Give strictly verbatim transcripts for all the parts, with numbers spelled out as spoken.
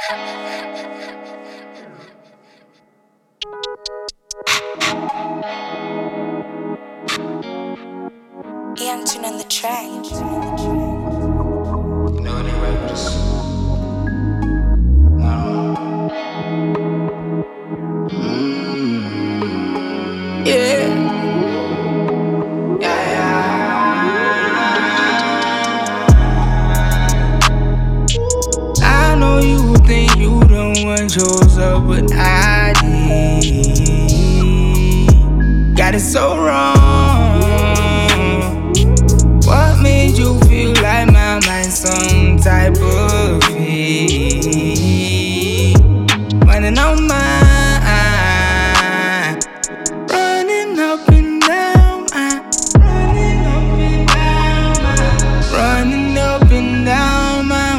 Young Tune on the track. You know they write this. No. Mm, yeah. Yeah, yeah. I know you think you the one chose up, but I did. Got it so wrong. What made you feel like my mind some type of fee? Running on mine, running up and down, I, running up and down, I, running up and down my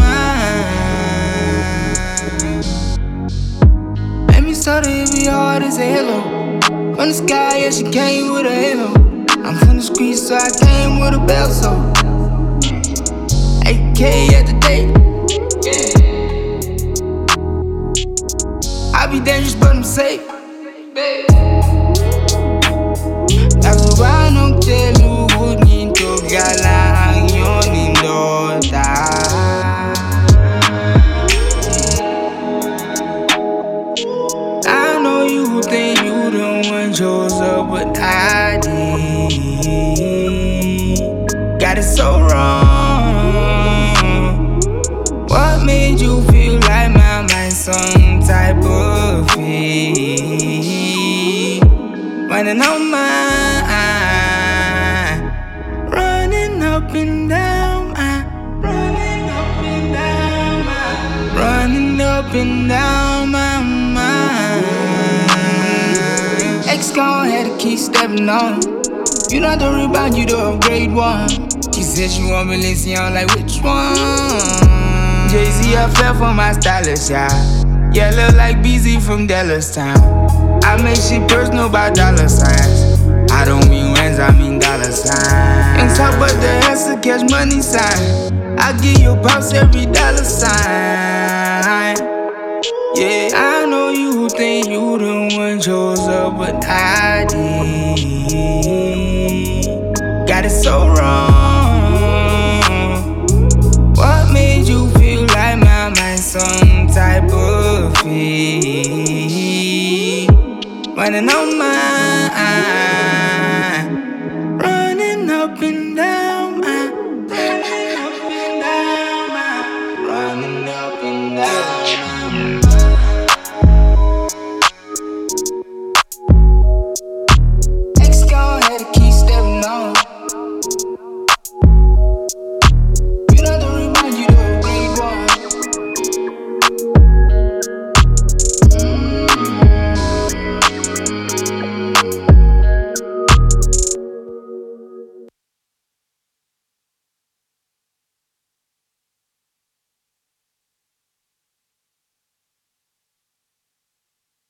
mind. Let me start it be hard as a halo. From the sky, yeah, she came with a halo. I'm from the streets, so I came with a belt, so A K at the day. I be dangerous, but I'm safe. That's why I don't tell you who need to gala ang yun indota. I know you think you the one chose up, but I did. Got it so wrong. What made you feel like my mind some type of fee? Running on mine, running up and down, I, running up and down, I, running up and down my mind. Ex-con had to keep stepping on. You not the rebound, you the upgrade one. She said she want Balenciaga, like which one? Jay-Z, I fell for my stylist, yeah. Yeah, look like B Z from Dallas Town. I make shit personal by dollar signs. I don't mean wins, I mean dollar signs. And talk about the ass to catch money sign. I give your pops every dollar sign. Yeah, I know you think you the one chose up, but I did. Got it so wrong. What made you feel like my mind some type of fee? Running on mine.